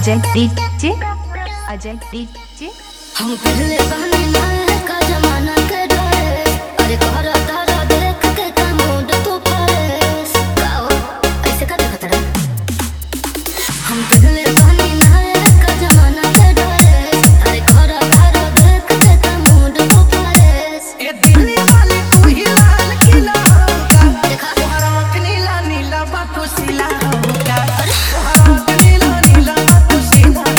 Ajay DJ, Ajay DJ. हम पहले बहने नायक का जमाना के डरे, अरे कोहरा तारा देख के का मूड तो फरेस गाओ ऐसे का देखत रहे। हम पहले बहने नायक का जमाना के डरे, अरे कोहरा तारा देख के का मूड तो फरेस। ए दिल्ली वाली तू ही लाल किला होगा, देखा तोहरा आँख नीला नीला बातों सिला होगा, तोहरा आँख नीला नीला बातों सिला होगा।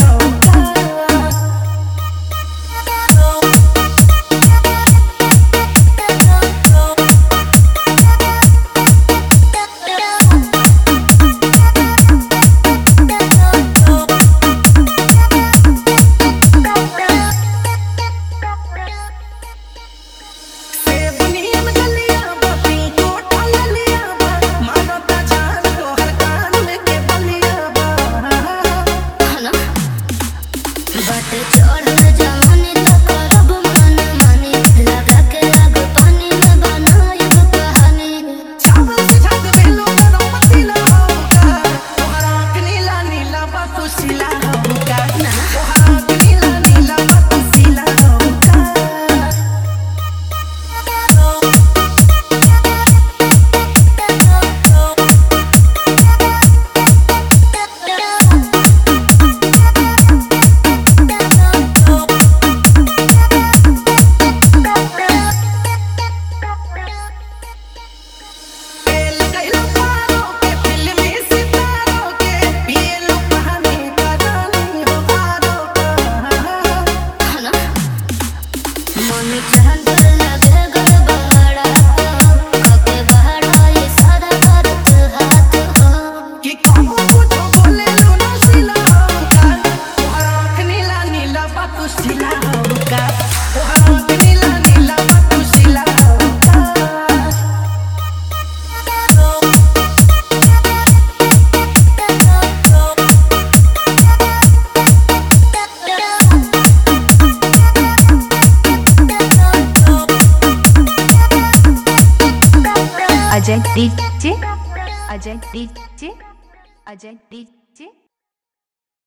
Ajay DJ, Ajay DJ, Ajay DJ.